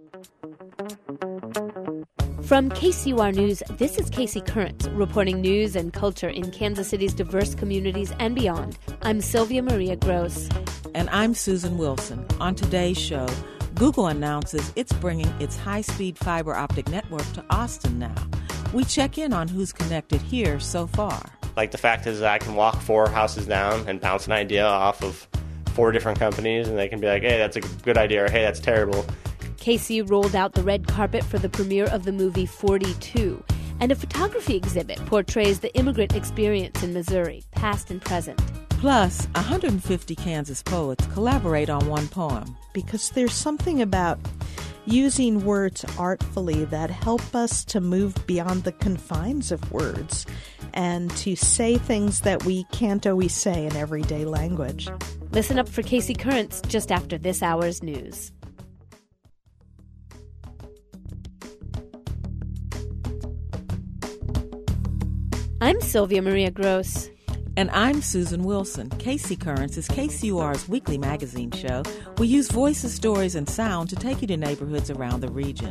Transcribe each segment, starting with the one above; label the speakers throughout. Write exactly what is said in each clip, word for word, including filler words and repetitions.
Speaker 1: From K C U R News, this is Casey Current, reporting news and culture in Kansas City's diverse communities and beyond. I'm Sylvia Maria Gross.
Speaker 2: And I'm Susan Wilson. On today's show, Google announces it's bringing its high-speed fiber optic network to Austin now. We check in on who's connected here so far.
Speaker 3: Like, the fact is that I can walk four houses down and bounce an idea off of four different companies, and they can be like, hey, that's a good idea, or hey, that's terrible.
Speaker 1: K C U rolled out the red carpet for the premiere of the movie forty-two, and a photography exhibit portrays the immigrant experience in Missouri, past and present.
Speaker 2: Plus, one hundred fifty Kansas poets collaborate on one poem.
Speaker 4: Because there's something about using words artfully that help us to move beyond the confines of words and to say things that we can't always say in everyday language.
Speaker 1: Listen up for Casey Currents just after this hour's news. I'm Sylvia Maria Gross.
Speaker 2: And I'm Susan Wilson. Casey Currents is K C U R's weekly magazine show. We use voices, stories, and sound to take you to neighborhoods around the region.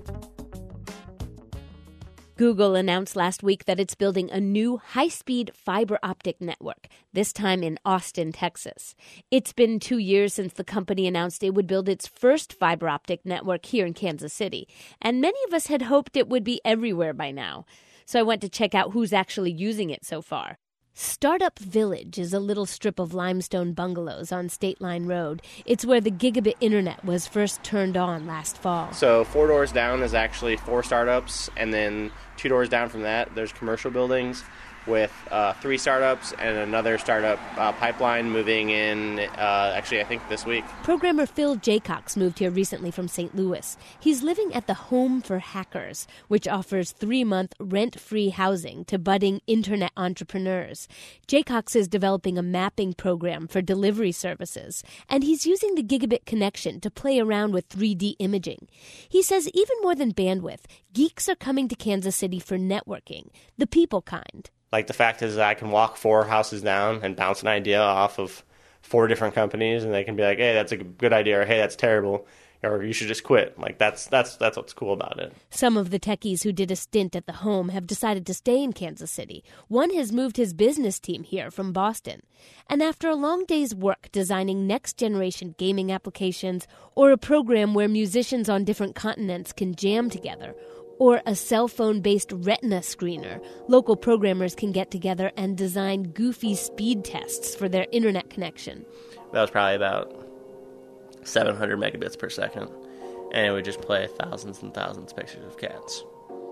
Speaker 1: Google announced last week that it's building a new high-speed fiber optic network, this time in Austin, Texas. It's been two years since the company announced it would build its first fiber optic network here in Kansas City, and many of us had hoped it would be everywhere by now. So I went to check out who's actually using it so far. Startup Village is a little strip of limestone bungalows on State Line Road. It's where the gigabit internet was first turned on last fall.
Speaker 3: So four doors down is actually four startups, and then two doors down from that, there's commercial buildings with uh, three startups and another startup uh, pipeline moving in, uh, actually, I think this week.
Speaker 1: Programmer Phil Jaycox moved here recently from Saint Louis. He's living at the Home for Hackers, which offers three-month rent-free housing to budding internet entrepreneurs. Jaycox is developing a mapping program for delivery services, and he's using the gigabit connection to play around with three D imaging. He says even more than bandwidth, geeks are coming to Kansas City for networking, the people kind.
Speaker 3: Like, the fact is that I can walk four houses down and bounce an idea off of four different companies, and they can be like, hey, that's a good idea, or hey, that's terrible, or you should just quit. Like, that's that's that's what's cool about it.
Speaker 1: Some of the techies who did a stint at the Home have decided to stay in Kansas City. One has moved his business team here from Boston. And after a long day's work designing next-generation gaming applications, or a program where musicians on different continents can jam together, or a cell phone-based retina screener, local programmers can get together and design goofy speed tests for their internet connection.
Speaker 3: That was probably about seven hundred megabits per second, and it would just play thousands and thousands of pictures of cats.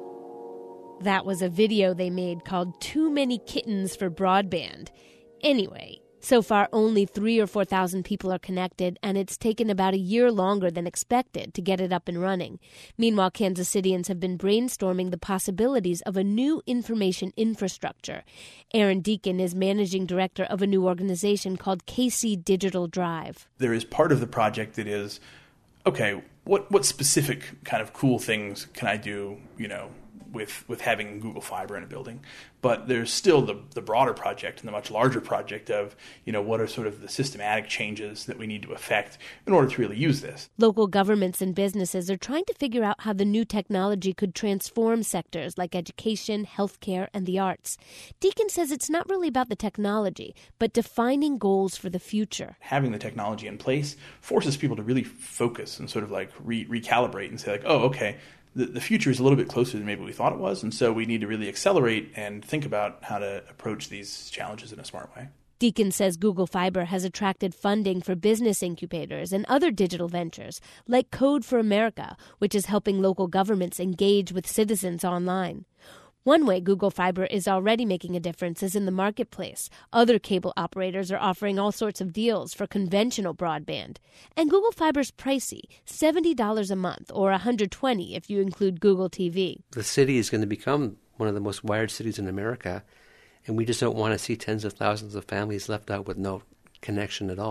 Speaker 1: That was a video they made called Too Many Kittens for Broadband. Anyway, so far only three or four thousand people are connected, and it's taken about a year longer than expected to get it up and running. Meanwhile, Kansas Cityans have been brainstorming the possibilities of a new information infrastructure. Aaron Deacon is managing director of a new organization called K C Digital Drive.
Speaker 5: There is part of the project that is, okay, what what specific kind of cool things can I do, you know, with with having Google Fiber in a building? But there's still the the broader project and the much larger project of, you know, what are sort of the systematic changes that we need to effect in order to really use this.
Speaker 1: Local governments and businesses are trying to figure out how the new technology could transform sectors like education, healthcare, and the arts. Deacon says it's not really about the technology, but defining goals for the future.
Speaker 5: Having the technology in place forces people to really focus and sort of like re- recalibrate and say like, oh, okay, the, the future is a little bit closer than maybe we thought it was, and so we need to really accelerate and think about how to approach these challenges in a smart way.
Speaker 1: Deacon says Google Fiber has attracted funding for business incubators and other digital ventures, like Code for America, which is helping local governments engage with citizens online. One way Google Fiber is already making a difference is in the marketplace. Other cable operators are offering all sorts of deals for conventional broadband. And Google Fiber's pricey, seventy dollars a month, or one hundred twenty dollars if you include Google T V.
Speaker 6: The city is going to become one of the most wired cities in America, and we just don't want to see tens of thousands of families left out with no connection at all.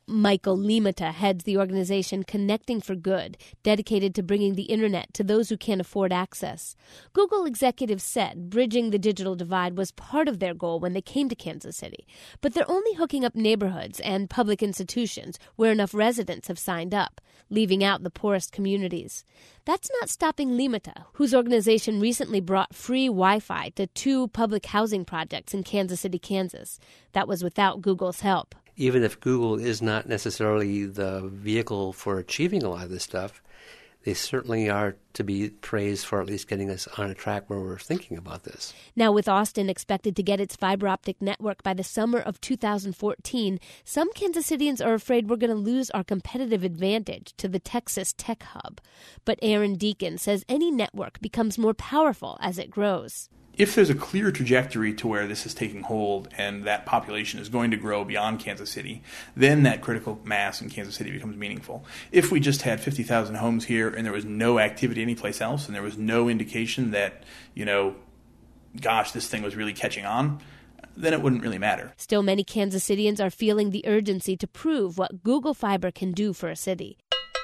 Speaker 1: Michael Limata heads the organization Connecting for Good, dedicated to bringing the internet to those who can't afford access. Google executives said bridging the digital divide was part of their goal when they came to Kansas City, but they're only hooking up neighborhoods and public institutions where enough residents have signed up, leaving out the poorest communities. That's not stopping Limata, whose organization recently brought free Wi-Fi to two public housing projects in Kansas City, Kansas. That was without Google's help.
Speaker 6: Even if Google is not necessarily the vehicle for achieving a lot of this stuff, they certainly are to be praised for at least getting us on a track where we're thinking about this.
Speaker 1: Now, with Austin expected to get its fiber optic network by the summer of two thousand fourteen, some Kansas Cityans are afraid we're going to lose our competitive advantage to the Texas tech hub. But Aaron Deacon says any network becomes more powerful as it grows.
Speaker 5: If there's a clear trajectory to where this is taking hold and that population is going to grow beyond Kansas City, then that critical mass in Kansas City becomes meaningful. If we just had fifty thousand homes here and there was no activity anyplace else and there was no indication that, you know, gosh, this thing was really catching on, then it wouldn't really matter.
Speaker 1: Still, many Kansas Cityans are feeling the urgency to prove what Google Fiber can do for a city.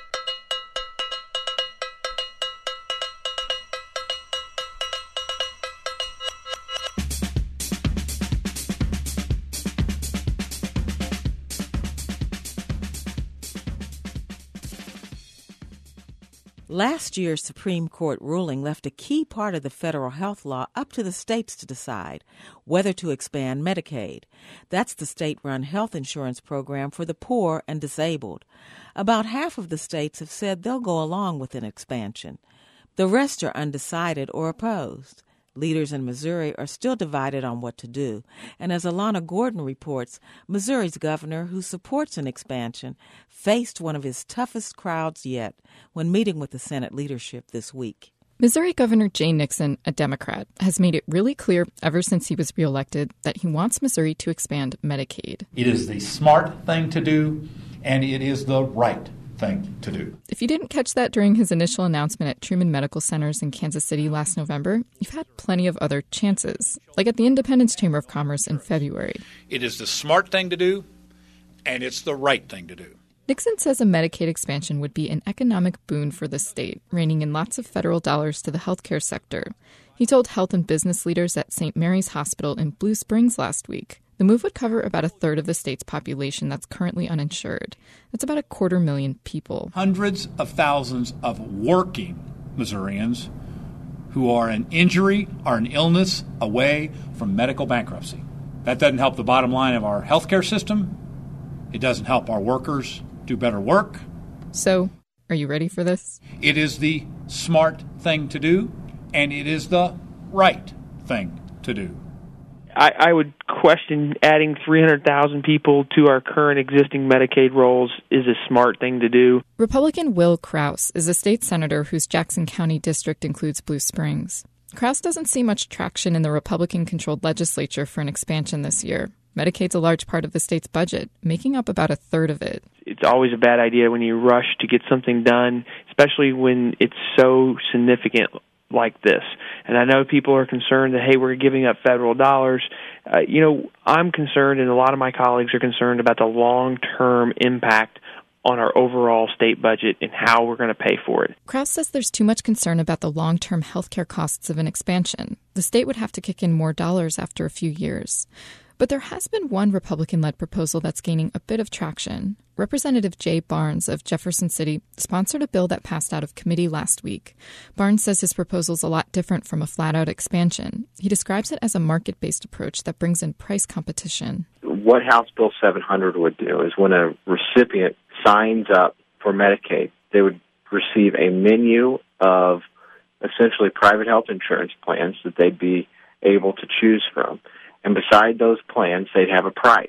Speaker 2: Last year's Supreme Court ruling left a key part of the federal health law up to the states to decide whether to expand Medicaid. That's the state-run health insurance program for the poor and disabled. About half of the states have said they'll go along with an expansion. The rest are undecided or opposed. Leaders in Missouri are still divided on what to do, and as Alana Gordon reports, Missouri's governor, who supports an expansion, faced one of his toughest crowds yet when meeting with the Senate leadership this week.
Speaker 7: Missouri Governor Jay Nixon, a Democrat, has made it really clear ever since he was reelected that he wants Missouri to expand Medicaid.
Speaker 8: It is the smart thing to do, and it is the right thing to do.
Speaker 7: If you didn't catch that during his initial announcement at Truman Medical Centers in Kansas City last November, you've had plenty of other chances, like at the Independence Chamber of Commerce in February.
Speaker 8: It is the smart thing to do, and it's the right thing to do.
Speaker 7: Nixon says a Medicaid expansion would be an economic boon for the state, reining in lots of federal dollars to the healthcare sector. He told health and business leaders at Saint Mary's Hospital in Blue Springs last week the move would cover about a third of the state's population that's currently uninsured. That's about a quarter million people.
Speaker 8: Hundreds of thousands of working Missourians who are an injury or an illness away from medical bankruptcy. That doesn't help the bottom line of our healthcare system. It doesn't help our workers do better work.
Speaker 7: So, are you ready for this?
Speaker 8: It is the smart thing to do, and it is the right thing to do.
Speaker 9: I, I would question adding three hundred thousand people to our current existing Medicaid rolls is a smart thing to do.
Speaker 7: Republican Will Kraus is a state senator whose Jackson County district includes Blue Springs. Kraus doesn't see much traction in the Republican-controlled legislature for an expansion this year. Medicaid's a large part of the state's budget, making up about a third of it.
Speaker 9: It's always a bad idea when you rush to get something done, especially when it's so significant like this. And I know people are concerned that, hey, we're giving up federal dollars. Uh, you know, I'm concerned, and a lot of my colleagues are concerned about the long-term impact on our overall state budget and how we're going to pay for it.
Speaker 7: Kraus says there's too much concern about the long-term health care costs of an expansion. The state would have to kick in more dollars after a few years. But there has been one Republican-led proposal that's gaining a bit of traction. Representative Jay Barnes of Jefferson City sponsored a bill that passed out of committee last week. Barnes says his proposal is a lot different from a flat-out expansion. He describes it as a market-based approach that brings in price competition.
Speaker 10: What House Bill seven hundred would do is when a recipient signs up for Medicaid, they would receive a menu of essentially private health insurance plans that they'd be able to choose from. And beside those plans, they'd have a price.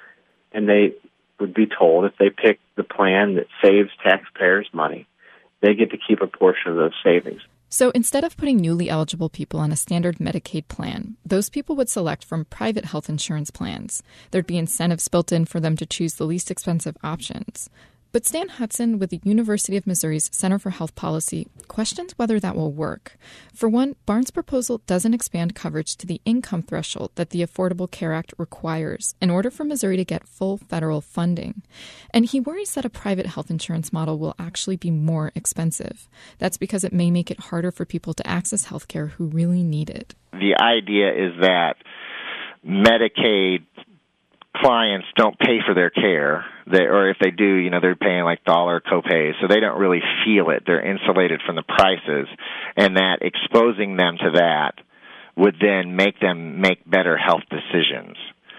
Speaker 10: And they would be told if they pick the plan that saves taxpayers money, they get to keep a portion of those savings.
Speaker 7: So instead of putting newly eligible people on a standard Medicaid plan, those people would select from private health insurance plans. There'd be incentives built in for them to choose the least expensive options. But Stan Hudson with the University of Missouri's Center for Health Policy questions whether that will work. For one, Barnes' proposal doesn't expand coverage to the income threshold that the Affordable Care Act requires in order for Missouri to get full federal funding. And he worries that a private health insurance model will actually be more expensive. That's because it may make it harder for people to access health care who really need it.
Speaker 11: The idea is that Medicaid clients don't pay for their care, they, or if they do, you know, they're paying like dollar copays, so they don't really feel it. They're insulated from the prices, and that exposing them to that would then make them make better health decisions.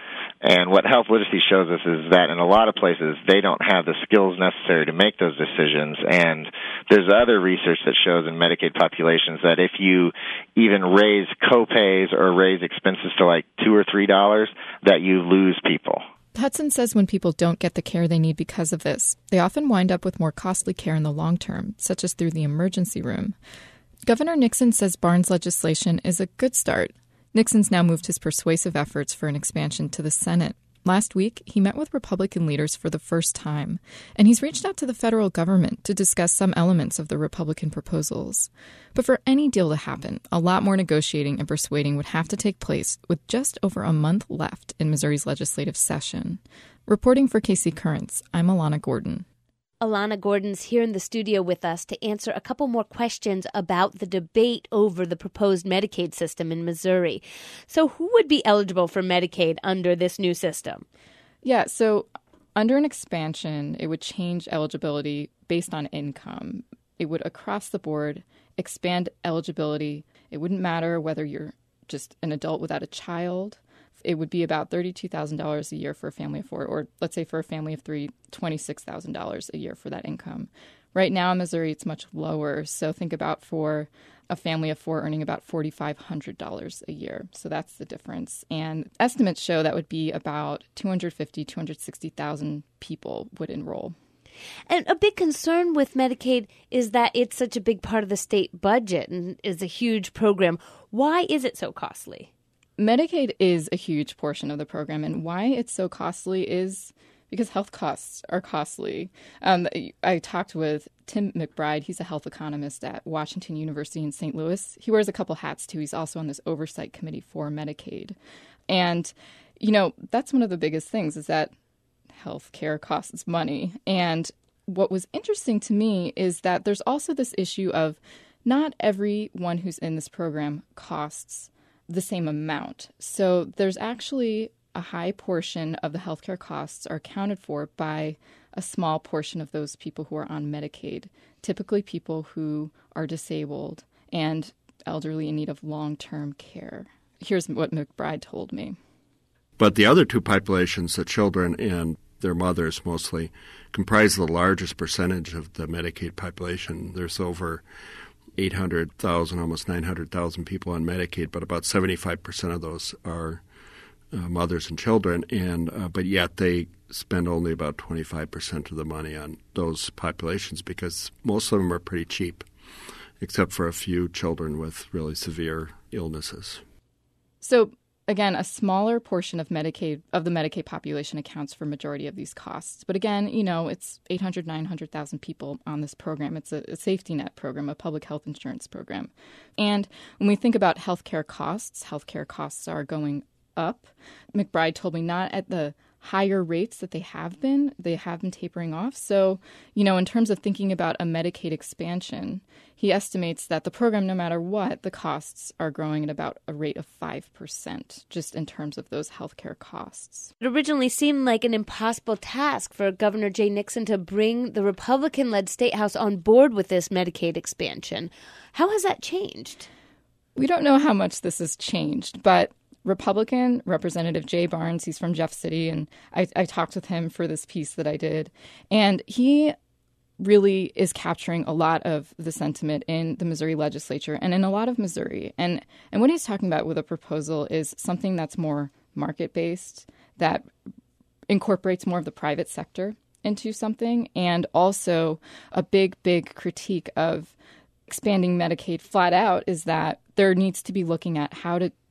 Speaker 11: And what health literacy shows us is that in a lot of places, they don't have the skills necessary to make those decisions. And there's other research that shows in Medicaid populations that if you even raise copays or raise expenses to like two or three dollars, that you lose people.
Speaker 7: Hudson says when people don't get the care they need because of this, they often wind up with more costly care in the long term, such as through the emergency room. Governor Nixon says Barnes' legislation is a good start. Nixon's now moved his persuasive efforts for an expansion to the Senate. Last week, he met with Republican leaders for the first time, and he's reached out to the federal government to discuss some elements of the Republican proposals. But for any deal to happen, a lot more negotiating and persuading would have to take place with just over a month left in Missouri's legislative session. Reporting for K C Currents, I'm Alana Gordon.
Speaker 1: Alana Gordon's here in the studio with us to answer a couple more questions about the debate over the proposed Medicaid system in Missouri. So who would be eligible for Medicaid under this new system?
Speaker 7: Yeah, so under an expansion, it would change eligibility based on income. It would, across the board, expand eligibility. It wouldn't matter whether you're just an adult without a child. It would be about thirty-two thousand dollars a year for a family of four, or let's say for a family of three, twenty-six thousand dollars a year for that income. Right now in Missouri, it's much lower. So think about for a family of four earning about four thousand five hundred dollars a year. So that's the difference. And estimates show that would be about two hundred fifty, two hundred sixty thousand people would enroll.
Speaker 1: And a big concern with Medicaid is that it's such a big part of the state budget and is a huge program. Why is it so costly?
Speaker 7: Medicaid is a huge portion of the program, and why it's so costly is because health costs are costly. Um, I talked with Tim McBride. He's a health economist at Washington University in Saint Louis. He wears a couple hats, too. He's also on this oversight committee for Medicaid. And, you know, that's one of the biggest things is that health care costs money. And what was interesting to me is that there's also this issue of not everyone who's in this program costs the same amount. So there's actually a high portion of the healthcare costs are accounted for by a small portion of those people who are on Medicaid, typically people who are disabled and elderly in need of long-term care. Here's what McBride told me.
Speaker 12: But the other two populations, the children and their mothers mostly, comprise the largest percentage of the Medicaid population. There's over eight hundred thousand, almost nine hundred thousand people on Medicaid, but about seventy-five percent of those are uh, mothers and children, and uh, but yet they spend only about twenty-five percent of the money on those populations because most of them are pretty cheap, except for a few children with really severe illnesses.
Speaker 7: So again, a smaller portion of Medicaid of the Medicaid population accounts for majority of these costs. But again, you know, it's eight hundred, nine hundred thousand people on this program. It's a, a safety net program, a public health insurance program. And when we think about healthcare costs, healthcare costs are going up. McBride told me not at the higher rates that they have been. They have been tapering off. So, you know, in terms of thinking about a Medicaid expansion, he estimates that the program, no matter what, the costs are growing at about a rate of five percent, just in terms of those healthcare costs.
Speaker 1: It originally seemed like an impossible task for Governor Jay Nixon to bring the Republican-led State House on board with this Medicaid expansion. How has that changed?
Speaker 7: We don't know how much this has changed, but Republican Representative Jay Barnes, he's from Jeff City, and I, I talked with him for this piece that I did. And he really is capturing a lot of the sentiment in the Missouri legislature and in a lot of Missouri. And and what he's talking about with a proposal is something that's more market-based, that incorporates more of the private sector into something, and also a big, big critique of expanding Medicaid flat out is that there needs to be looking at how to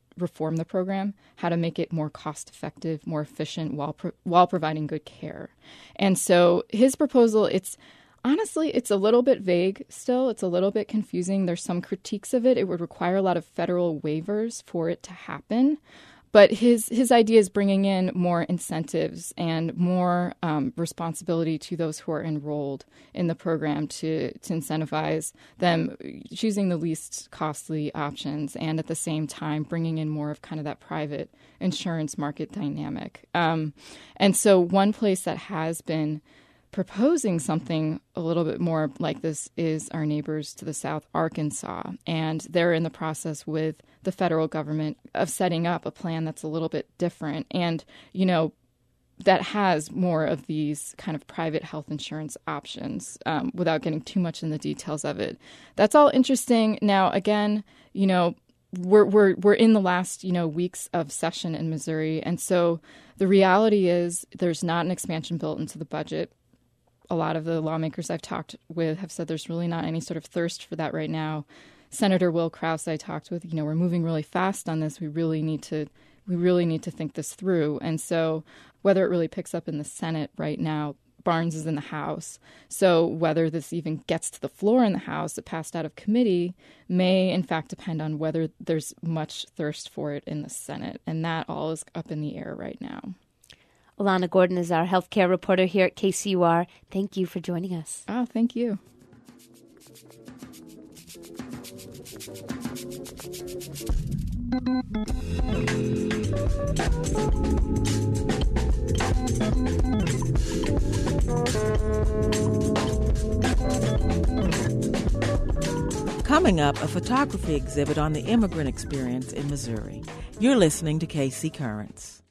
Speaker 7: reform the program, how to make it more cost-effective, more efficient while pro- while providing good care. And so his proposal, it's honestly, it's a little bit vague still. It's a little bit confusing. There's some critiques of it. It would require a lot of federal waivers for it to happen. But his his idea is bringing in more incentives and more um, responsibility to those who are enrolled in the program to, to incentivize them choosing the least costly options, and at the same time bringing in more of kind of that private insurance market dynamic. Um, and so one place that has been proposing something a little bit more like this is our neighbors to the south, Arkansas. And they're in the process with the federal government of setting up a plan that's a little bit different and, you know, that has more of these kind of private health insurance options um, without getting too much in the details of it. That's all interesting. Now, again, you know, we're we're we're in the last, you know, weeks of session in Missouri. And so the reality is there's not an expansion built into the budget. A lot of the lawmakers I've talked with have said there's really not any sort of thirst for that right now. Senator Will Krause I talked with, you know, we're moving really fast on this. We really need to we really need to think this through. And so whether it really picks up in the Senate right now, Barnes is in the House. So whether this even gets to the floor in the House, it passed out of committee, may in fact depend on whether there's much thirst for it in the Senate. And that all is up in the air right now.
Speaker 1: Alana Gordon is our healthcare reporter here at K C U R. Thank you for joining us.
Speaker 7: Oh, thank you.
Speaker 2: Coming up, a photography exhibit on the immigrant experience in Missouri. You're listening to K C Currents.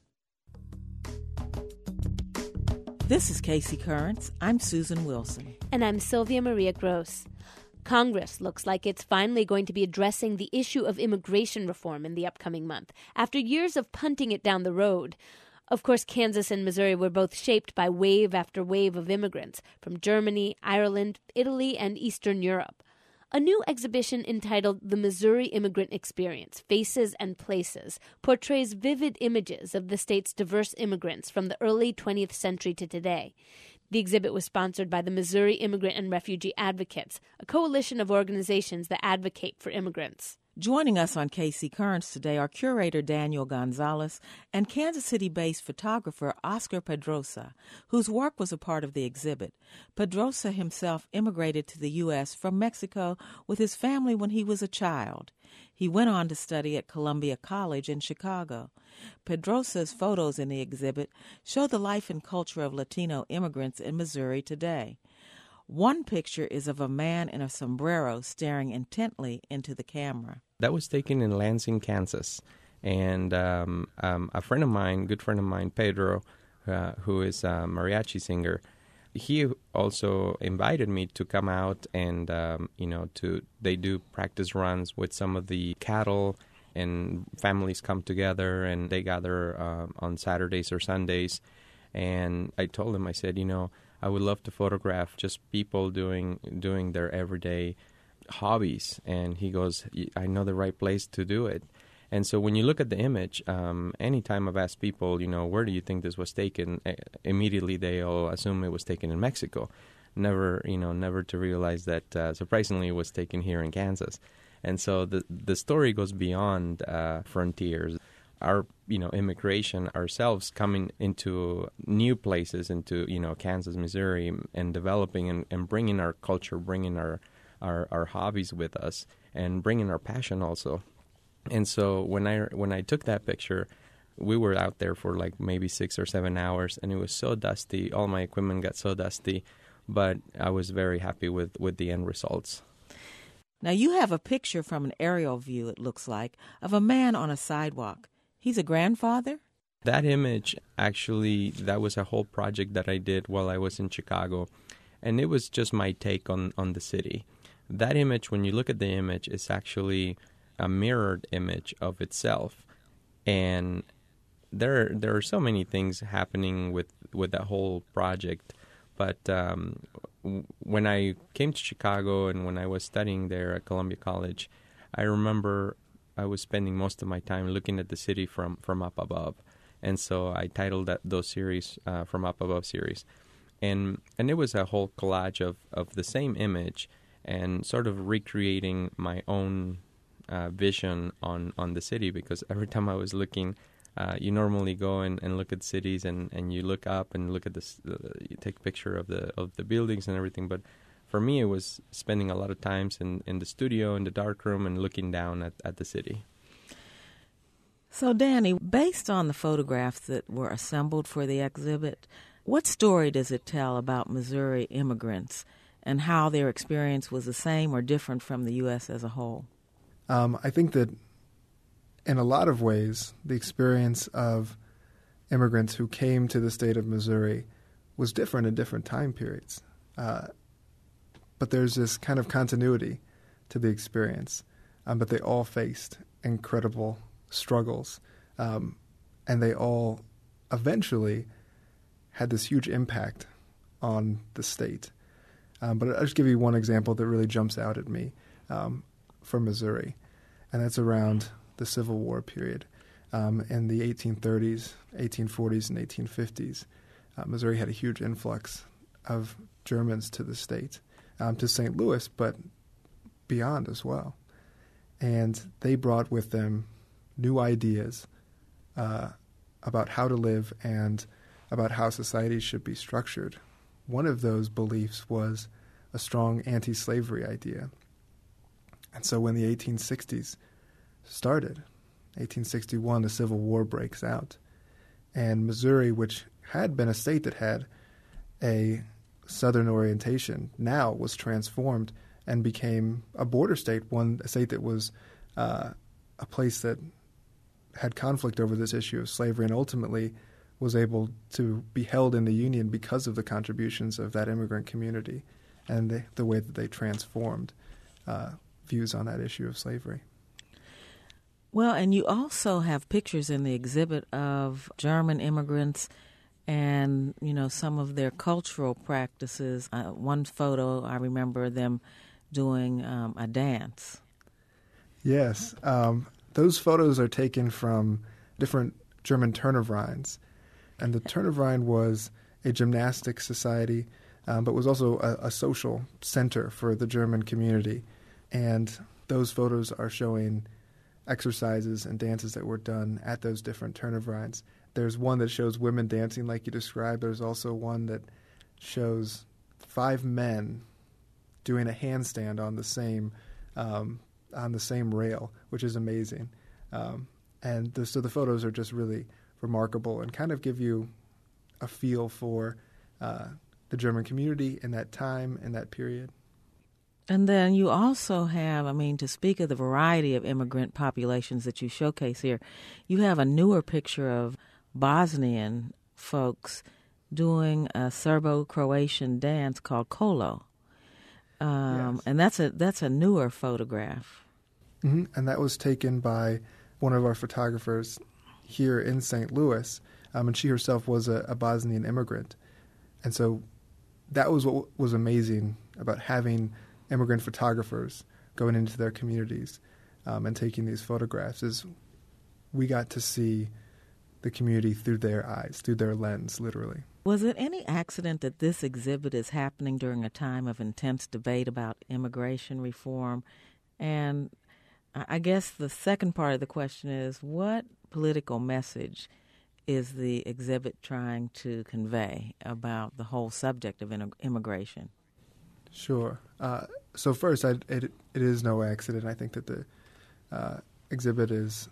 Speaker 2: This is K C Currents. I'm Susan Wilson.
Speaker 1: And I'm Sylvia Maria Gross. Congress looks like it's finally going to be addressing the issue of immigration reform in the upcoming month, after years of punting it down the road. Of course, Kansas and Missouri were both shaped by wave after wave of immigrants from Germany, Ireland, Italy, and Eastern Europe. A new exhibition entitled The Missouri Immigrant Experience, Faces and Places portrays vivid images of the state's diverse immigrants from the early twentieth century to today. The exhibit was sponsored by the Missouri Immigrant and Refugee Advocates, a coalition of organizations that advocate for immigrants.
Speaker 2: Joining us on K C Currents today are curator Daniel Gonzalez and Kansas City-based photographer Oscar Pedrosa, whose work was a part of the exhibit. Pedrosa himself immigrated to the U S from Mexico with his family when he was a child. He went on to study at Columbia College in Chicago. Pedrosa's photos in the exhibit show the life and culture of Latino immigrants in Missouri today. One picture is of a man in a sombrero staring intently into the camera.
Speaker 13: That was taken in Lansing, Kansas. And um, um, a friend of mine, good friend of mine, Pedro, uh, who is a mariachi singer, he also invited me to come out and, um, you know, to they do practice runs with some of the cattle, and families come together and they gather uh, on Saturdays or Sundays. And I told him, I said, you know, I would love to photograph just people doing doing their everyday hobbies. And he goes, I know the right place to do it. And so when you look at the image, um, anytime I've asked people, you know, where do you think this was taken, uh, immediately they'll assume it was taken in Mexico. Never, you know, never to realize that, uh, surprisingly, it was taken here in Kansas. And so the the story goes beyond uh, frontiers. Our, you know, immigration ourselves coming into new places, into, you know, Kansas, Missouri, and developing and, and bringing our culture, bringing our, our, our hobbies with us, and bringing our passion also. And so when I when I took that picture, we were out there for like maybe six or seven hours, and it was so dusty. All my equipment got so dusty, but I was very happy with, with the end results.
Speaker 2: Now you have a picture from an aerial view, it looks like, of a man on a sidewalk. He's a grandfather?
Speaker 13: That image, actually, that was a whole project that I did while I was in Chicago, and it was just my take on, on the city. That image, when you look at the image, is actually a mirrored image of itself, and there there are so many things happening with, with that whole project. But um, w- when I came to Chicago and when I was studying there at Columbia College, I remember I was spending most of my time looking at the city from, from up above. And so I titled that those series uh, From Up Above series. And and it was a whole collage of, of the same image and sort of recreating my own uh, vision on, on the city, because every time I was looking, uh, you normally go and, and look at cities and, and you look up and look at this, uh, you take a picture of the of the buildings and everything. But for me, it was spending a lot of times in, in the studio, in the dark room, and looking down at, at the city.
Speaker 2: So, Danny, based on the photographs that were assembled for the exhibit, what story does it tell about Missouri immigrants and how their experience was the same or different from the U S as a whole?
Speaker 14: Um, I think that in a lot of ways, the experience of immigrants who came to the state of Missouri was different in different time periods. Uh, but there's this kind of continuity to the experience. Um, but they all faced incredible struggles. Um, and they all eventually had this huge impact on the state. Um, but I'll just give you one example that really jumps out at me um, from Missouri, and that's around the Civil War period. Um, in the eighteen thirties, eighteen forties, and eighteen fifties, uh, Missouri had a huge influx of Germans to the state, um, to Saint Louis, but beyond as well. And they brought with them new ideas uh, about how to live and about how society should be structured. One of those beliefs was a strong anti-slavery idea. And so when the eighteen sixties started, eighteen sixty-one, the Civil War breaks out. And Missouri, which had been a state that had a Southern orientation, now was transformed and became a border state, one a state that was uh, a place that had conflict over this issue of slavery and ultimately was able to be held in the Union because of the contributions of that immigrant community and the, the way that they transformed uh, views on that issue of slavery.
Speaker 2: Well, and you also have pictures in the exhibit of German immigrants and, you know, some of their cultural practices. Uh, one photo, I remember them doing um, a dance.
Speaker 14: Yes. Um, those photos are taken from different German Turnervereins. And the Turnerverein was a gymnastic society, um, but was also a, a social center for the German community. And those photos are showing exercises and dances that were done at those different Turnervereins. There's one that shows women dancing like you described. There's also one that shows five men doing a handstand on the same um, on the same rail, which is amazing. Um, and the, so the photos are just really remarkable and kind of give you a feel for uh, the German community in that time, in that period.
Speaker 2: And then you also have, I mean, to speak of the variety of immigrant populations that you showcase here, you have a newer picture of Bosnian folks doing a Serbo-Croatian dance called Kolo. Um, yes. And that's a that's a newer photograph.
Speaker 14: Mm-hmm. And that was taken by one of our photographers here in Saint Louis, um, and she herself was a, a Bosnian immigrant. And so that was what was amazing about having immigrant photographers going into their communities um, and taking these photographs, is we got to see the community through their eyes, through their lens, literally.
Speaker 2: Was it any accident that this exhibit is happening during a time of intense debate about immigration reform? And I guess the second part of the question is, what political message is the exhibit trying to convey about the whole subject of immigration?
Speaker 14: Sure. Uh, so first, I, it, it is no accident. I think that the uh, exhibit is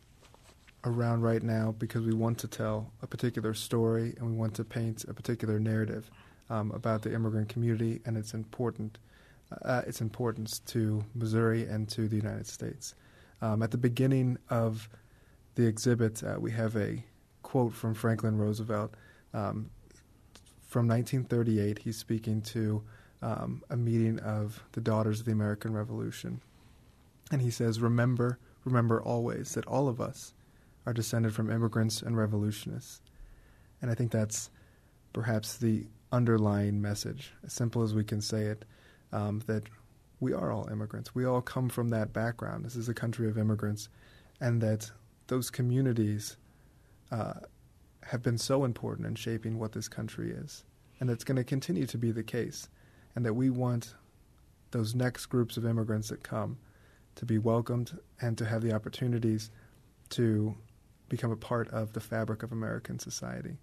Speaker 14: around right now because we want to tell a particular story and we want to paint a particular narrative um, about the immigrant community and its important uh, its importance to Missouri and to the United States. Um, at the beginning of the exhibit, uh, we have a quote from Franklin Roosevelt um, from nineteen thirty-eight. He's speaking to um, a meeting of the Daughters of the American Revolution. And he says, remember, remember always that all of us are descended from immigrants and revolutionists. And I think that's perhaps the underlying message, as simple as we can say it, um, that we are all immigrants. We all come from that background. This is a country of immigrants, and that those communities uh, have been so important in shaping what this country is, and that's going to continue to be the case, and that we want those next groups of immigrants that come to be welcomed and to have the opportunities to become a part of the fabric of American society.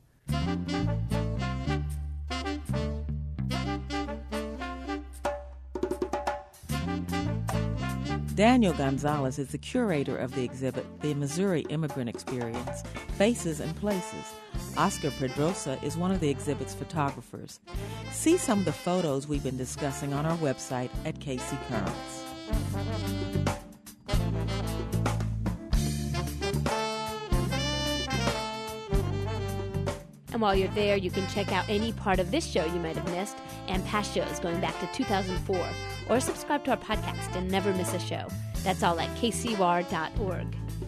Speaker 2: Daniel Gonzalez is the curator of the exhibit, The Missouri Immigrant Experience, Faces and Places. Oscar Pedrosa is one of the exhibit's photographers. See some of the photos we've been discussing on our website at K C Currents.
Speaker 1: And while you're there, you can check out any part of this show you might have missed and past shows going back to two thousand four, or subscribe to our podcast and never miss a show. That's all at k c u r dot org.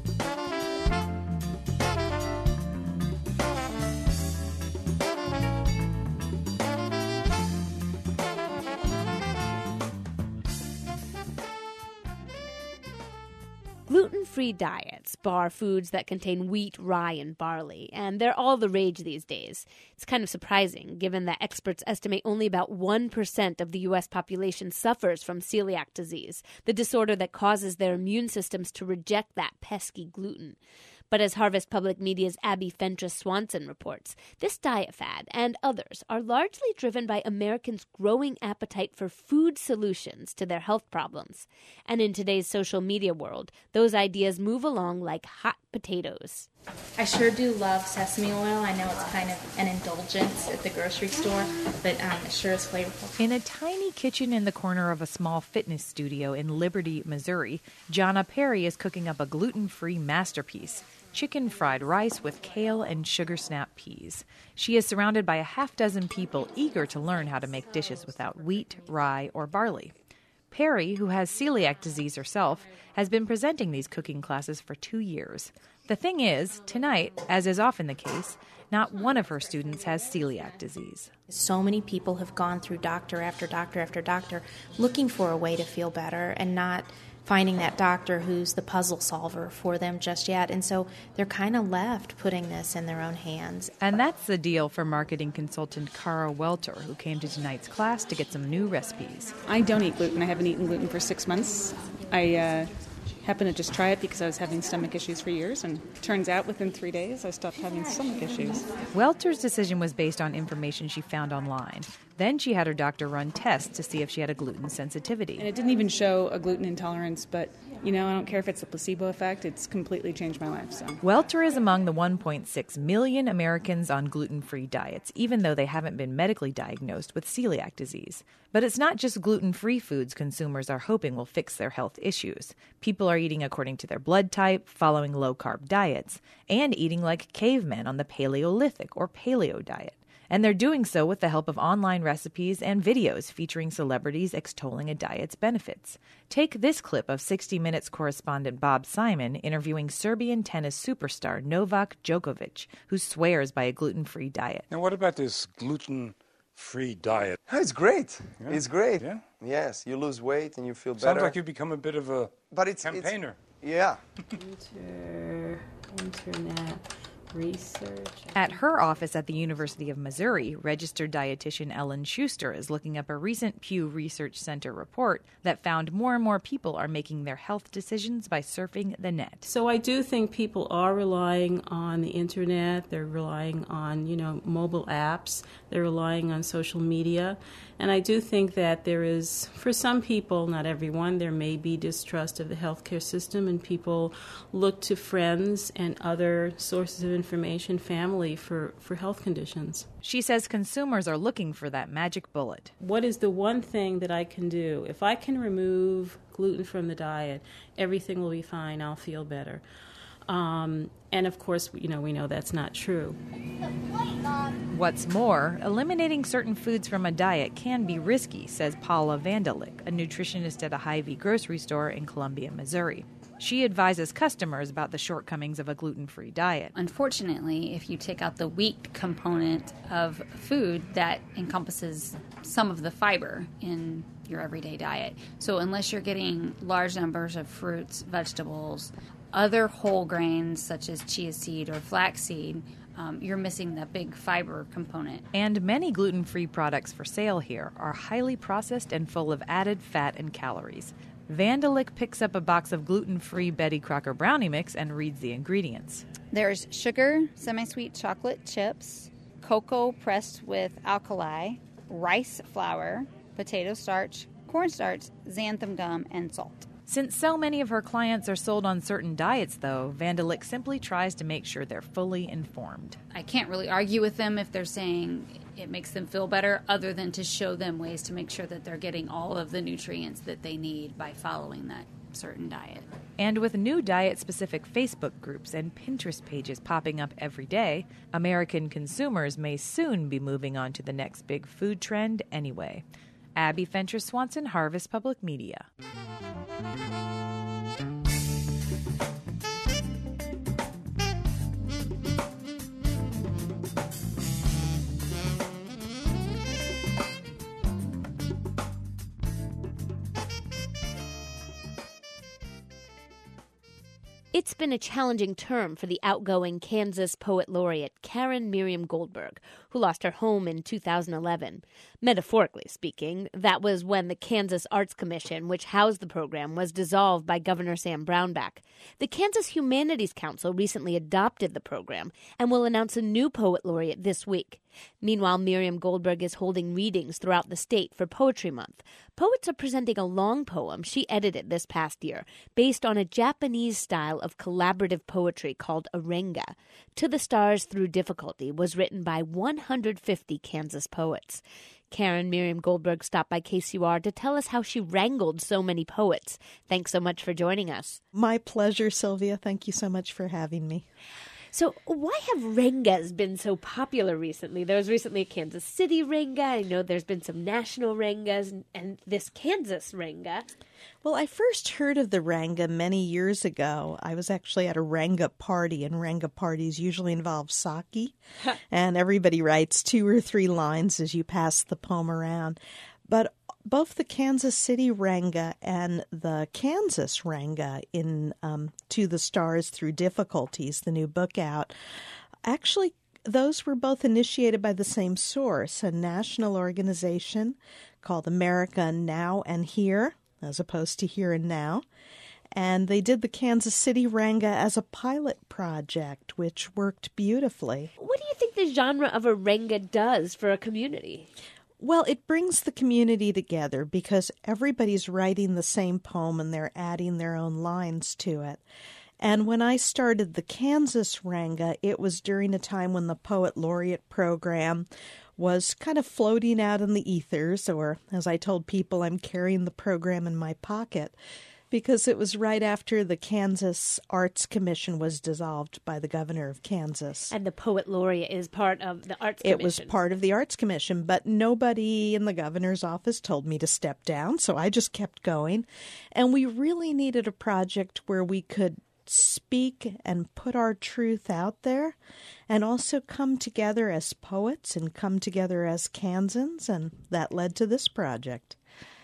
Speaker 1: Gluten-free diets bar foods that contain wheat, rye, and barley, and they're all the rage these days. It's kind of surprising, given that experts estimate only about one percent of the U S population suffers from celiac disease, the disorder that causes their immune systems to reject that pesky gluten. But as Harvest Public Media's Abby Fentress Swanson reports, this diet fad and others are largely driven by Americans' growing appetite for food solutions to their health problems. And in today's social media world, those ideas move along like hot potatoes.
Speaker 15: I sure do love sesame oil. I know it's kind of an indulgence at the grocery store, but um, it sure is flavorful.
Speaker 16: In a tiny kitchen in the corner of a small fitness studio in Liberty, Missouri, Jonna Perry is cooking up a gluten-free masterpiece, chicken fried rice with kale and sugar snap peas. She is surrounded by a half dozen people eager to learn how to make dishes without wheat, rye, or barley. Perry, who has celiac disease herself, has been presenting these cooking classes for two years. The thing is, tonight, as is often the case, not one of her students has celiac disease.
Speaker 15: So many people have gone through doctor after doctor after doctor looking for a way to feel better and not finding that doctor who's the puzzle solver for them just yet. And so they're kind of left putting this in their own hands.
Speaker 16: And that's the deal for marketing consultant Cara Welter, who came to tonight's class to get some new recipes.
Speaker 17: I don't eat gluten. I haven't eaten gluten for six months. I uh, happened to just try it because I was having stomach issues for years, and turns out within three days I stopped having stomach issues.
Speaker 16: Welter's decision was based on information she found online. Then she had her doctor run tests to see if she had a gluten sensitivity.
Speaker 17: And it didn't even show a gluten intolerance, but, you know, I don't care if it's a placebo effect. It's completely changed my life. So
Speaker 16: Welter is among the one point six million Americans on gluten-free diets, even though they haven't been medically diagnosed with celiac disease. But it's not just gluten-free foods consumers are hoping will fix their health issues. People are eating according to their blood type, following low-carb diets, and eating like cavemen on the Paleolithic or paleo diet. And they're doing so with the help of online recipes and videos featuring celebrities extolling a diet's benefits. Take this clip of sixty minutes correspondent Bob Simon interviewing Serbian tennis superstar Novak Djokovic, who swears by a gluten-free diet.
Speaker 18: Now, what about this gluten-free diet?
Speaker 19: It's great.
Speaker 18: Yeah.
Speaker 19: It's great.
Speaker 18: Yeah?
Speaker 19: Yes, you lose weight and you feel better.
Speaker 18: Sounds like you've become a bit of a
Speaker 19: but it's,
Speaker 18: campaigner.
Speaker 19: It's, yeah.
Speaker 20: Inter, internet. Research.
Speaker 16: At her office at the University of Missouri, registered dietitian Ellen Schuster is looking up a recent Pew Research Center report that found more and more people are making their health decisions by surfing the net.
Speaker 20: So I do think people are relying on the internet. They're relying on, you know, mobile apps. They're relying on social media. And I do think that there is, for some people, not everyone, there may be distrust of the healthcare system, and people look to friends and other sources of information, family, for, for health conditions.
Speaker 16: She says consumers are looking for that magic bullet.
Speaker 20: What is the one thing that I can do? If I can remove gluten from the diet, everything will be fine. I'll feel better. Um, and of course, you know, we know that's not true.
Speaker 16: What's more, eliminating certain foods from a diet can be risky, says Paula Vandalik, a nutritionist at a Hy-Vee grocery store in Columbia, Missouri. She advises customers about the shortcomings of a gluten-free diet.
Speaker 21: Unfortunately, if you take out the wheat component of food, that encompasses some of the fiber in your everyday diet. So unless you're getting large numbers of fruits, vegetables, other whole grains such as chia seed or flaxseed, um, you're missing the big fiber component.
Speaker 16: And many gluten-free products for sale here are highly processed and full of added fat and calories. Vandalic picks up a box of gluten-free Betty Crocker brownie mix and reads the ingredients.
Speaker 22: There's sugar, semi-sweet chocolate chips, cocoa pressed with alkali, rice flour, potato starch, cornstarch, xanthan gum, and salt.
Speaker 16: Since so many of her clients are sold on certain diets, though, Vandalic simply tries to make sure they're fully informed.
Speaker 21: I can't really argue with them if they're saying it makes them feel better, other than to show them ways to make sure that they're getting all of the nutrients that they need by following that certain diet.
Speaker 16: And with new diet-specific Facebook groups and Pinterest pages popping up every day, American consumers may soon be moving on to the next big food trend anyway. Abby Fentress-Swanson, Harvest Public Media.
Speaker 1: It's been a challenging term for the outgoing Kansas poet laureate Karen Miriam Goldberg, who lost her home in two thousand eleven. Metaphorically speaking, that was when the Kansas Arts Commission, which housed the program, was dissolved by Governor Sam Brownback. The Kansas Humanities Council recently adopted the program and will announce a new poet laureate this week. Meanwhile, Miriam Goldberg is holding readings throughout the state for Poetry Month. Poets are presenting a long poem she edited this past year based on a Japanese style of collaborative poetry called arenga. To the Stars Through Difficulty was written by one hundred fifty Kansas poets. Karen Miriam Goldberg stopped by K C U R to tell us how she wrangled so many poets. Thanks so much for joining us.
Speaker 4: My pleasure, Sylvia. Thank you so much for having me.
Speaker 1: So why have rengas been so popular recently? There was recently a Kansas City renga. I know there's been some national rengas and, and this Kansas renga.
Speaker 4: Well, I first heard of the renga many years ago. I was actually at a renga party, and renga parties usually involve sake, and everybody writes two or three lines as you pass the poem around. But both the Kansas City renga and the Kansas renga in um, To the Stars Through Difficulties, the new book out, actually those were both initiated by the same source, a national organization called America Now and Here, as opposed to Here and Now. And they did the Kansas City renga as a pilot project, which worked beautifully.
Speaker 1: What do you think the genre of a renga does for a community?
Speaker 4: Well, it brings the community together because everybody's writing the same poem and they're adding their own lines to it. And when I started the Kansas renga, it was during a time when the Poet Laureate program was kind of floating out in the ethers, or as I told people, I'm carrying the program in my pocket, because it was right after the Kansas Arts Commission was dissolved by the governor of Kansas.
Speaker 1: And the Poet Laureate is part of the Arts Commission.
Speaker 4: It was part of the Arts Commission, but nobody in the governor's office told me to step down, so I just kept going. And we really needed a project where we could speak and put our truth out there and also come together as poets and come together as Kansans, and that led to this project.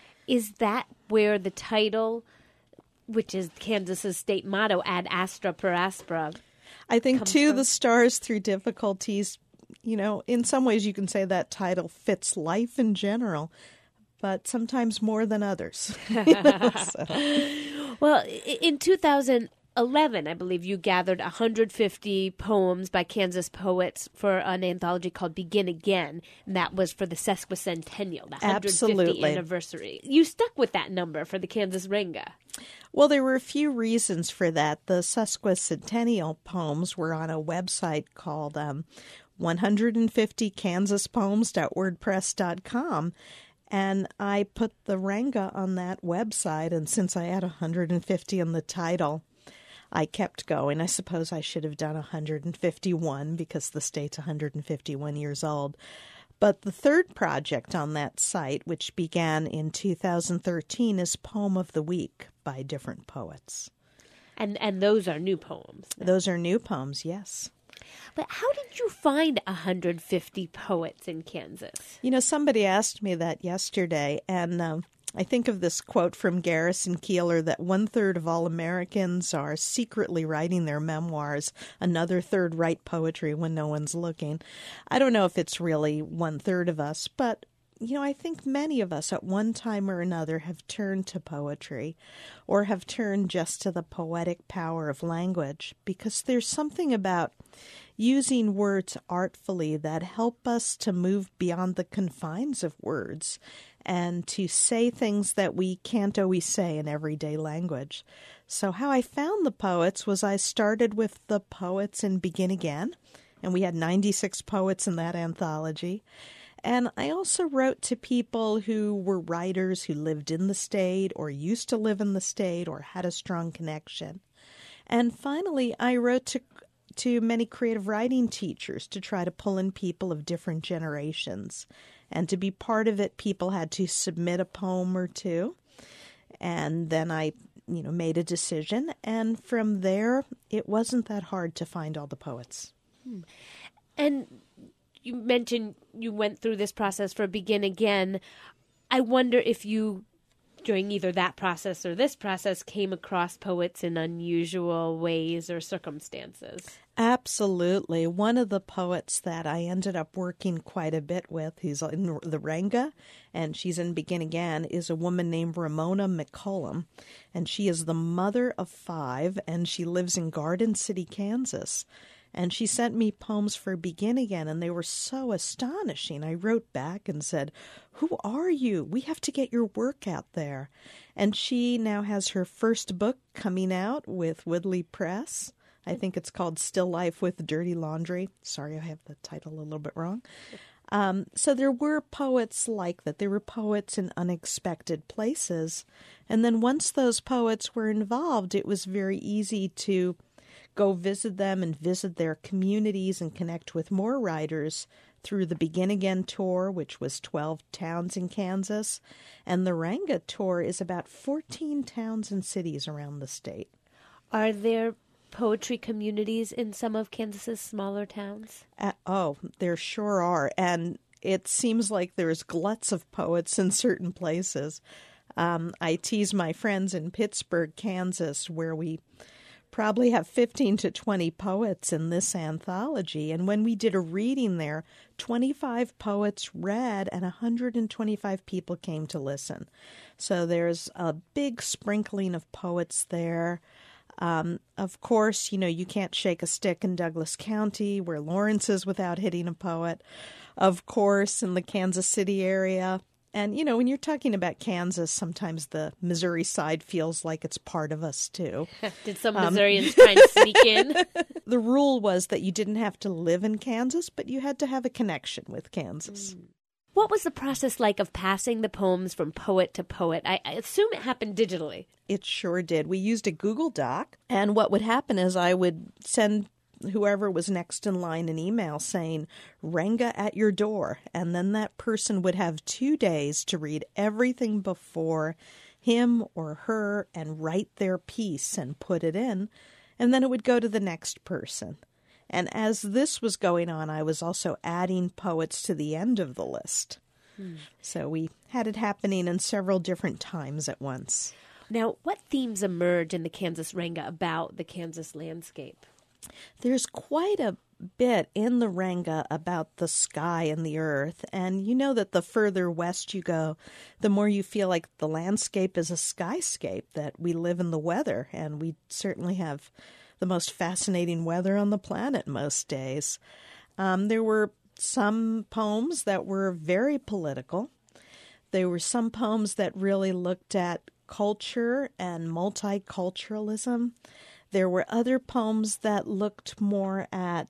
Speaker 1: Is that where the title, which is Kansas's state motto, Ad Astra per Aspera,
Speaker 4: I think To
Speaker 1: from?
Speaker 4: the Stars Through Difficulties, you know, in some ways you can say that title fits life in general, but sometimes more than others. So.
Speaker 1: Well, in two thousand eleven, I believe, you gathered one hundred fifty poems by Kansas poets for an anthology called Begin Again, and that was for the sesquicentennial, the one hundred fiftieth
Speaker 4: Absolutely.
Speaker 1: anniversary. You stuck with that number for the Kansas renga.
Speaker 4: Well, there were a few reasons for that. The sesquicentennial poems were on a website called um, one hundred fifty kansas poems dot wordpress dot com, and I put the renga on that website, and since I had one hundred fifty in the title, I kept going. I suppose I should have done one hundred fifty-one because the state's one hundred fifty-one years old. But the third project on that site, which began in two thousand thirteen, is Poem of the Week by different poets.
Speaker 1: And and those are new poems.
Speaker 4: Those are new poems, yes.
Speaker 1: But how did you find one hundred fifty poets in Kansas?
Speaker 4: You know, somebody asked me that yesterday, and um, I think of this quote from Garrison Keillor that one-third of all Americans are secretly writing their memoirs. Another third write poetry when no one's looking. I don't know if it's really one-third of us, but you know, I think many of us at one time or another have turned to poetry or have turned just to the poetic power of language, because there's something about using words artfully that help us to move beyond the confines of words and to say things that we can't always say in everyday language. So how I found the poets was I started with the poets in Begin Again, and we had ninety-six poets in that anthology. And I also wrote to people who were writers who lived in the state or used to live in the state or had a strong connection. And finally, I wrote to to many creative writing teachers to try to pull in people of different generations. And to be part of it, people had to submit a poem or two. And then I, you know, made a decision. And from there, it wasn't that hard to find all the poets.
Speaker 1: Hmm. And you mentioned you went through this process for Begin Again. I wonder if you, during either that process or this process, came across poets in unusual ways or circumstances.
Speaker 4: Absolutely. One of the poets that I ended up working quite a bit with, who's in the Ranga, and she's in Begin Again, is a woman named Ramona McCollum. And she is the mother of five, and she lives in Garden City, Kansas. And she sent me poems for Begin Again, and they were so astonishing. I wrote back and said, "Who are you? We have to get your work out there." And she now has her first book coming out with Woodley Press. I think it's called Still Life with Dirty Laundry. Sorry, I have the title a little bit wrong. Um, so there were poets like that. There were poets in unexpected places. And then once those poets were involved, it was very easy to go visit them and visit their communities and connect with more writers through the Begin Again tour, which was twelve towns in Kansas. And the Ranga tour is about fourteen towns and cities around the state.
Speaker 1: Are there poetry communities in some of Kansas's smaller towns?
Speaker 4: Uh, oh, there sure are. And it seems like there's gluts of poets in certain places. Um, I tease my friends in Pittsburgh, Kansas, where we probably have fifteen to twenty poets in this anthology. And when we did a reading there, twenty-five poets read and one hundred twenty-five people came to listen. So there's a big sprinkling of poets there. Um, of course, you know, you can't shake a stick in Douglas County, where Lawrence is, without hitting a poet. Of course, in the Kansas City area. And, you know, when you're talking about Kansas, sometimes the Missouri side feels like it's part of us, too.
Speaker 1: Did some Missourians um, try and sneak in?
Speaker 4: The rule was that you didn't have to live in Kansas, but you had to have a connection with Kansas.
Speaker 1: Mm. What was the process like of passing the poems from poet to poet? I, I assume it happened digitally.
Speaker 4: It sure did. We used a Google Doc, and what would happen is I would send whoever was next in line an email saying, "Ranga at your door," and then that person would have two days to read everything before him or her and write their piece and put it in, and then it would go to the next person. And as this was going on, I was also adding poets to the end of the list. Hmm. So we had it happening in several different times at once.
Speaker 1: Now, what themes emerge in the Kansas Ranga about the Kansas landscape?
Speaker 4: There's quite a bit in the Ranga about the sky and the earth. And you know that the further west you go, the more you feel like the landscape is a skyscape, that we live in the weather. And we certainly have the most fascinating weather on the planet most days. Um, there were some poems that were very political. There were some poems that really looked at culture and multiculturalism. There were other poems that looked more at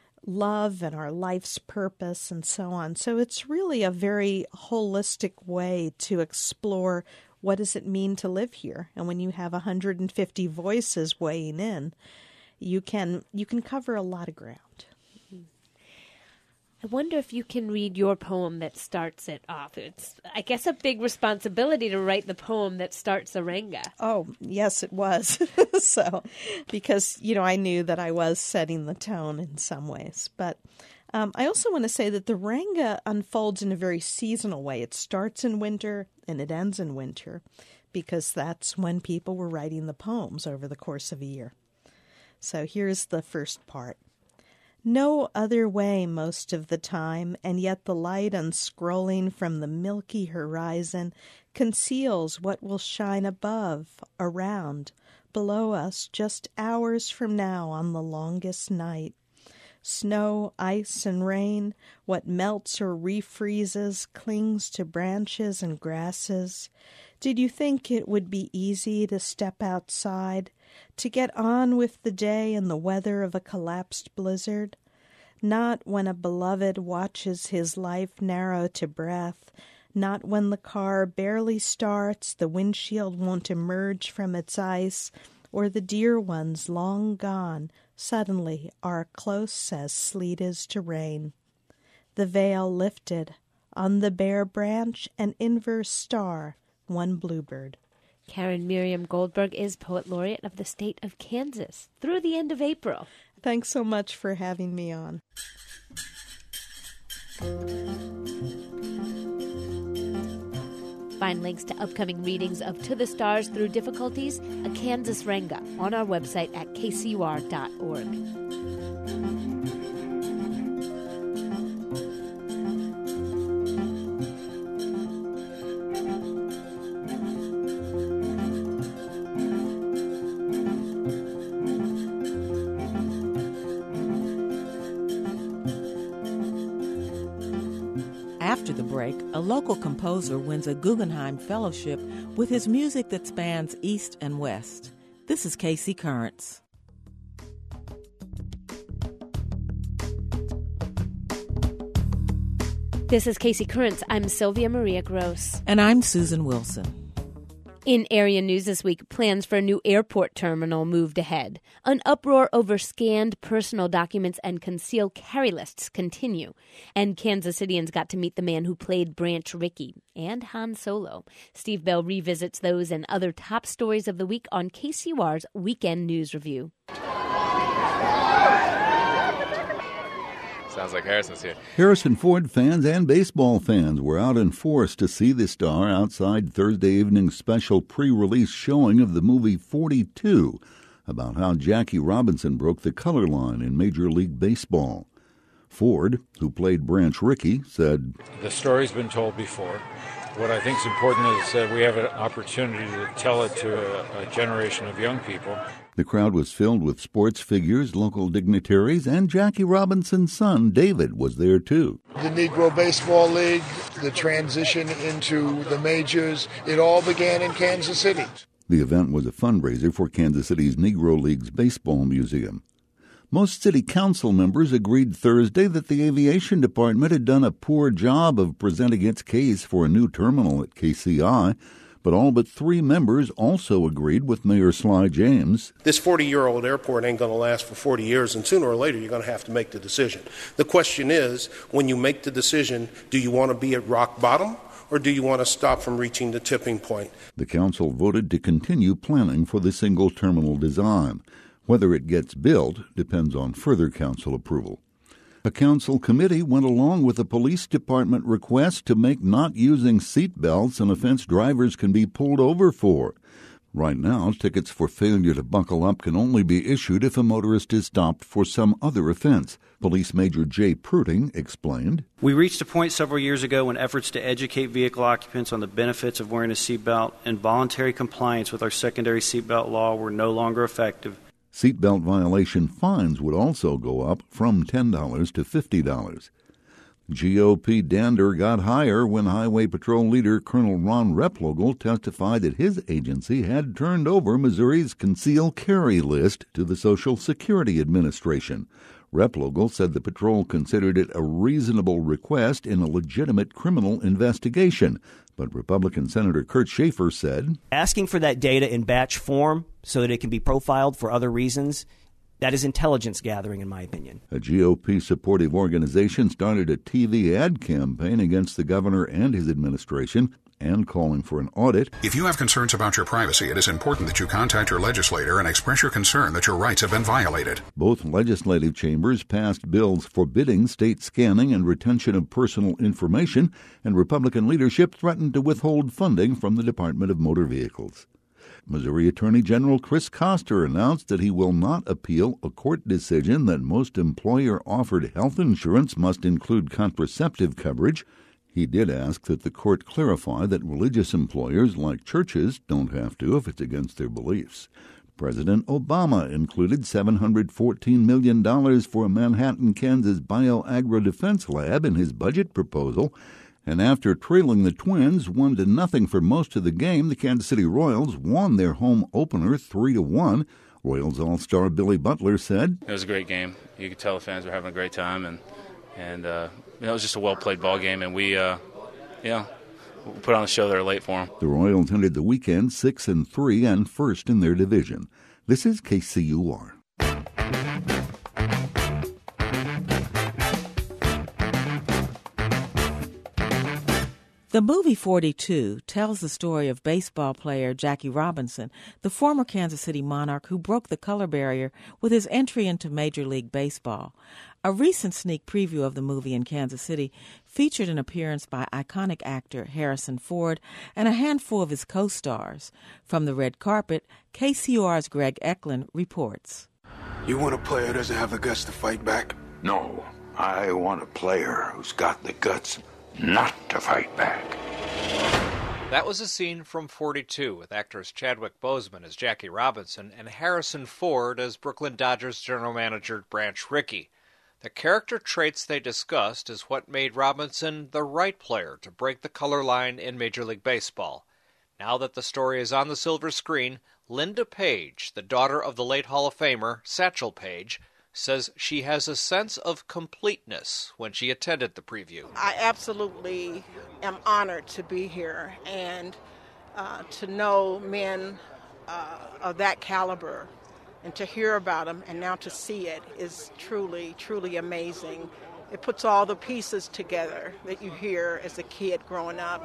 Speaker 4: love and our life's purpose and so on. So it's really a very holistic way to explore what does it mean to live here. And when you have one hundred fifty voices weighing in, you can you can cover a lot of ground.
Speaker 1: I I wonder if you can read your poem that starts it off. It's, I guess, a big responsibility to write the poem that starts a renga.
Speaker 4: Oh, yes, it was. So, because, you know, I knew that I was setting the tone in some ways. But um, I also want to say that the renga unfolds in a very seasonal way. It starts in winter and it ends in winter, because that's when people were writing the poems over the course of a year. So here's the first part. No other way most of the time, and yet the light unscrolling from the milky horizon conceals what will shine above, around, below us just hours from now on the longest night. Snow, ice, and rain, what melts or refreezes clings to branches and grasses. Did you think it would be easy to step outside, to get on with the day in the weather of a collapsed blizzard? Not when a beloved watches his life narrow to breath, not when the car barely starts, the windshield won't emerge from its ice, or the dear ones long gone suddenly are close as sleet is to rain. The veil lifted, on the bare branch an inverse star, one bluebird.
Speaker 1: Karen Miriam Goldberg is Poet Laureate of the state of Kansas through the end of April.
Speaker 4: Thanks so much for having me on.
Speaker 1: Find links to upcoming readings of To the Stars Through Difficulties, a Kansas Renga, on our website at k c u r dot org.
Speaker 2: After the break, a local composer wins a Guggenheim Fellowship with his music that spans East and West. This is K C Currents.
Speaker 1: This is K C Currents. I'm Sylvia Maria Gross.
Speaker 2: And I'm Susan Wilson.
Speaker 1: In area news this week, plans for a new airport terminal moved ahead. An uproar over scanned personal documents and concealed carry lists continue. And Kansas Cityans got to meet the man who played Branch Rickey and Han Solo. Steve Bell revisits those and other top stories of the week on K C U R's Weekend News Review.
Speaker 3: Sounds like Harrison's here.
Speaker 6: Harrison Ford fans and baseball fans were out in force to see the star outside Thursday evening's special pre-release showing of the movie forty-two, about how Jackie Robinson broke the color line in Major League Baseball. Ford, who played Branch Rickey, said,
Speaker 18: The story's been told before. What I think is important is that we have an opportunity to tell it to a, a generation of young people.
Speaker 6: The crowd was filled with sports figures, local dignitaries, and Jackie Robinson's son, David, was there too.
Speaker 23: The Negro Baseball League, the transition into the majors, it all began in Kansas City.
Speaker 6: The event was a fundraiser for Kansas City's Negro League's Baseball Museum. Most city council members agreed Thursday that the aviation department had done a poor job of presenting its case for a new terminal at K C I, but all but three members also agreed with Mayor Sly James.
Speaker 24: This forty-year-old airport ain't going to last for forty years, and sooner or later you're going to have to make the decision. The question is, when you make the decision, do you want to be at rock bottom, or do you want to stop from reaching the tipping point?
Speaker 6: The council voted to continue planning for the single terminal design. Whether it gets built depends on further council approval. A council committee went along with the police department request to make not using seat belts an offense drivers can be pulled over for. Right now, tickets for failure to buckle up can only be issued if a motorist is stopped for some other offense. Police Major Jay Pruting explained.
Speaker 25: We reached a point several years ago when efforts to educate vehicle occupants on the benefits of wearing a seatbelt and voluntary compliance with our secondary seatbelt law were no longer effective.
Speaker 6: Seatbelt violation fines would also go up from ten dollars to fifty dollars. G O P dander got higher when Highway Patrol leader Colonel Ron Replogle testified that his agency had turned over Missouri's concealed carry list to the Social Security Administration. Replogle said the patrol considered it a reasonable request in a legitimate criminal investigation. But Republican Senator Kurt Schaefer said,
Speaker 26: Asking for that data in batch form so that it can be profiled for other reasons
Speaker 3: That is intelligence gathering, in my opinion.
Speaker 6: A G O P-supportive organization started a T V ad campaign against the governor and his administration and calling for an audit.
Speaker 5: If you have concerns about your privacy, it is important that you contact your legislator and express your concern that your rights have been violated.
Speaker 6: Both legislative chambers passed bills forbidding state scanning and retention of personal information, and Republican leadership threatened to withhold funding from the Department of Motor Vehicles. Missouri Attorney General Chris Koster announced that he will not appeal a court decision that most employer-offered health insurance must include contraceptive coverage. He did ask that the court clarify that religious employers like churches don't have to if it's against their beliefs. President Obama included seven hundred fourteen million dollars for a Manhattan, Kansas bioagro-defense lab in his budget proposal. And after trailing the Twins one to nothing for most of the game, the Kansas City Royals won their home opener three to one. Royals All-Star Billy Butler said,
Speaker 8: "It was a great game. You could tell the fans were having a great time, and and uh, you know, it was just a well-played ball game, and we, uh, you know, we put on a show there late for them."
Speaker 6: The Royals ended the weekend six and three and first in their division. This is K C U R.
Speaker 2: The movie forty-two tells the story of baseball player Jackie Robinson, the former Kansas City Monarch who broke the color barrier with his entry into Major League Baseball. A recent sneak preview of the movie in Kansas City featured an appearance by iconic actor Harrison Ford and a handful of his co-stars. From the red carpet, K C U R's Greg Eklund reports.
Speaker 9: You want a player who doesn't have the guts to fight back?
Speaker 10: No, I want a player who's got the guts not to fight back.
Speaker 26: That was a scene from forty-two with actors Chadwick Boseman as Jackie Robinson and Harrison Ford as Brooklyn Dodgers general manager Branch Rickey. The character traits they discussed is what made Robinson the right player to break the color line in Major League Baseball. Now that the story is on the silver screen, Linda Page, the daughter of the late Hall of Famer Satchel Paige, says she has a sense of completeness when she attended the preview.
Speaker 27: I absolutely am honored to be here and uh, to know men uh, of that caliber and to hear about them and now to see it is truly, truly amazing. It puts all the pieces together that you hear as a kid growing up.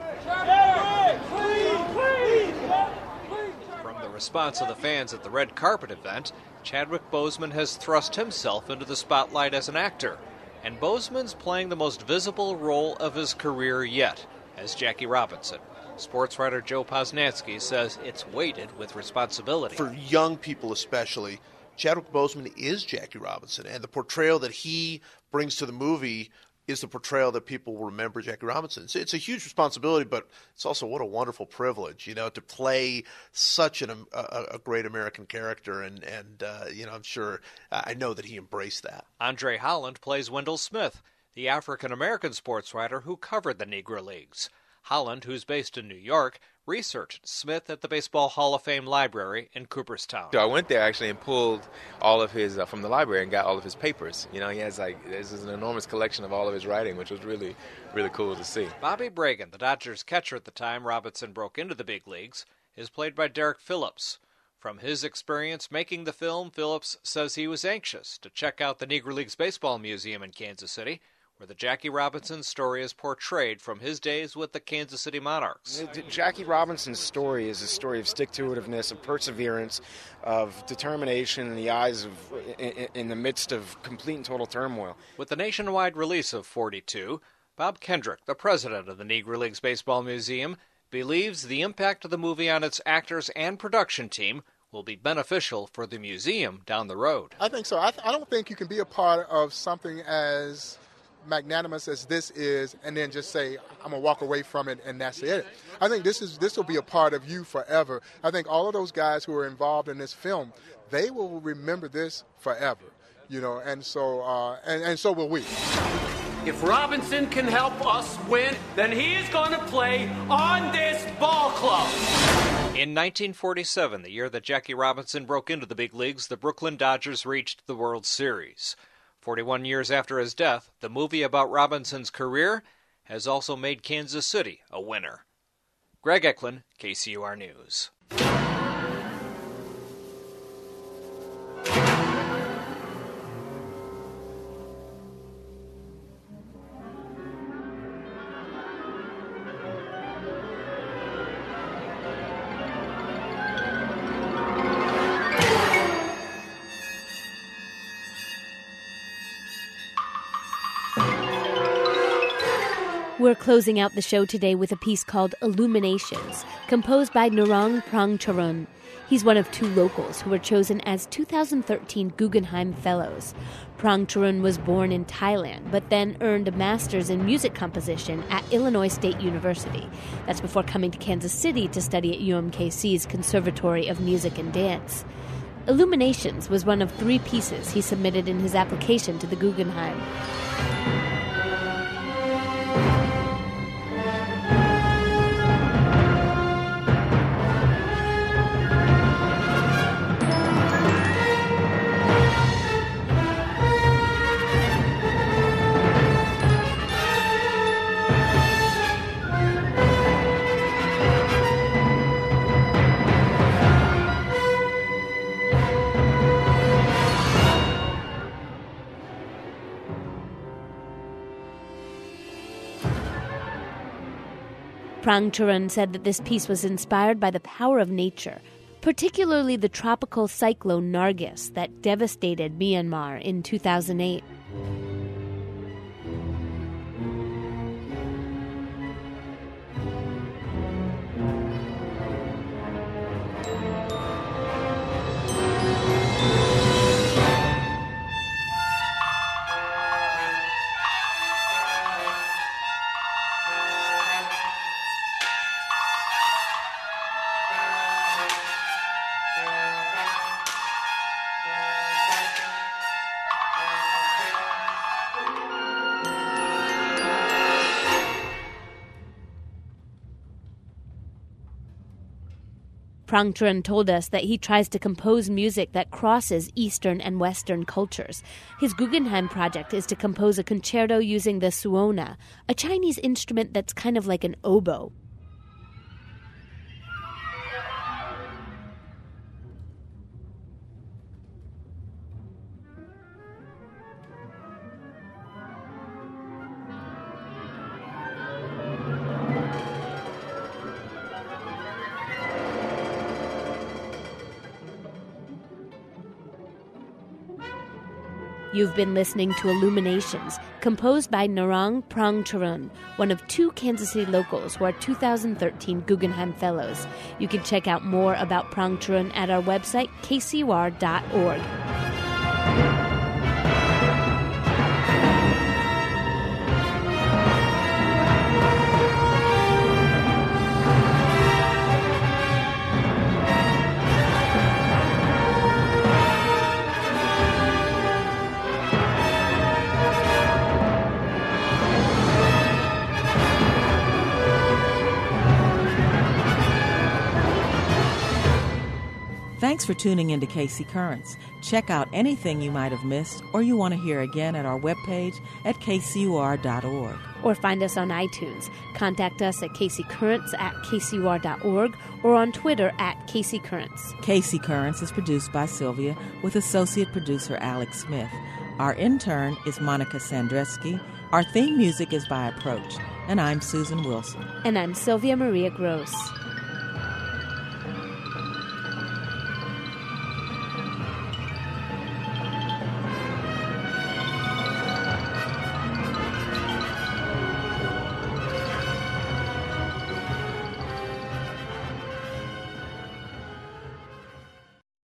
Speaker 26: From the response of the fans at the red carpet event, Chadwick Boseman has thrust himself into the spotlight as an actor, and Boseman's playing the most visible role of his career yet, as Jackie Robinson. Sports writer Joe Posnanski says it's weighted with responsibility.
Speaker 28: For young people especially, Chadwick Boseman is Jackie Robinson, and the portrayal that he brings to the movie is the portrayal that people will remember Jackie Robinson. So it's a huge responsibility, but it's also what a wonderful privilege, you know, to play such an, a, a great American character. And, and uh, you know, I'm sure, I know that he embraced that.
Speaker 26: Andre Holland plays Wendell Smith, the African-American sports writer who covered the Negro Leagues. Holland, who's based in New York, researched Smith at the Baseball Hall of Fame Library in Cooperstown.
Speaker 29: So I went there actually and pulled all of his, uh, from the library and got all of his papers. You know, he has like, this is an enormous collection of all of his writing, which was really, really cool to see.
Speaker 26: Bobby Bragan, the Dodgers catcher at the time Robinson broke into the big leagues, is played by Derek Phillips. From his experience making the film, Phillips says he was anxious to check out the Negro Leagues Baseball Museum in Kansas City, where the Jackie Robinson story is portrayed from his days with the Kansas City Monarchs.
Speaker 30: Jackie Robinson's story is a story of stick-to-itiveness, of perseverance, of determination in the eyes of, in, in the midst of complete and total turmoil.
Speaker 26: With the nationwide release of forty-two, Bob Kendrick, the president of the Negro Leagues Baseball Museum, believes the impact of the movie on its actors and production team will be beneficial for the museum down the road.
Speaker 31: I think so. I, th- I don't think you can be a part of something as magnanimous as this is and then just say I'm gonna walk away from it and that's it. I think this is this will be a part of you forever. I think all of those guys who are involved in this film, they will remember this forever, you know, and so uh, and, and so will we.
Speaker 32: If Robinson can help us win, then he is going to play on this ball club.
Speaker 26: In nineteen forty-seven, the year that Jackie Robinson broke into the big leagues, the Brooklyn Dodgers reached the World Series. forty-one years after his death, the movie about Robinson's career has also made Kansas City a winner. Greg Eklund, K C U R News.
Speaker 1: We're closing out the show today with a piece called Illuminations, composed by Narong Prangcharoen. He's one of two locals who were chosen as two thousand thirteen Guggenheim Fellows. Prangcharoen was born in Thailand, but then earned a master's in music composition at Illinois State University. That's before coming to Kansas City to study at U M K C's Conservatory of Music and Dance. Illuminations was one of three pieces he submitted in his application to the Guggenheim. Prangcharoen said that this piece was inspired by the power of nature, particularly the tropical cyclone Nargis that devastated Myanmar in two thousand eight. Prangcharoen told us that he tries to compose music that crosses Eastern and Western cultures. His Guggenheim project is to compose a concerto using the suona, a Chinese instrument that's kind of like an oboe. You've been listening to Illuminations, composed by Narong Prangcharoen, one of two Kansas City locals who are two thousand thirteen Guggenheim Fellows. You can check out more about Prangcharoen at our website, k c u r dot org.
Speaker 2: Thanks for tuning into K C Currents. Check out anything you might have missed or you want to hear again at our webpage at k c u r dot org.
Speaker 1: Or find us on iTunes. Contact us at kccurrents at k c u r dot org or on Twitter at kccurrents.
Speaker 2: K C Currents is produced by Sylvia with associate producer Alex Smith. Our intern is Monica Sandreski. Our theme music is by Approach. And I'm Susan Wilson.
Speaker 1: And I'm Sylvia Maria Gross.